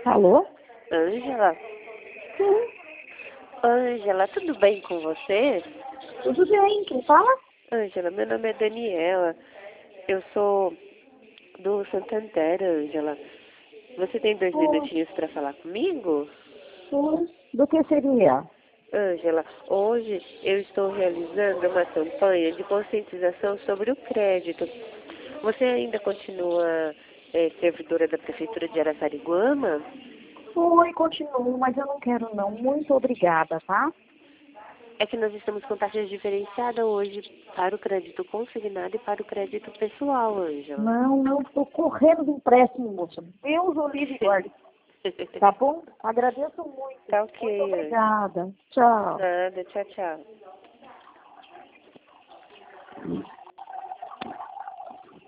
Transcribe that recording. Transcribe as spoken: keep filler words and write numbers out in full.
Alô? Ângela? Sim, Ângela, tudo bem com você? tudo bem. Quem fala? Ângela, meu nome é Daniela. Eu sou do Santander, Ângela. Você tem dois Oi, minutinhos para falar comigo? sim. Do que seria? Ângela, hoje eu estou realizando uma campanha de conscientização sobre o crédito. Você ainda continua é, servidora da Prefeitura de Araçariguama? Oi, continuo, mas eu não quero não. Muito obrigada, tá? É que nós estamos com taxas diferenciadas hoje para o crédito consignado e para o crédito pessoal, Ângela. Não, não, estou correndo de empréstimo, moça. Deus o livre e guarde. Tá bom? Agradeço muito. Tá ok, Muito Ângela. obrigada. Tchau. Nada, tchau, tchau.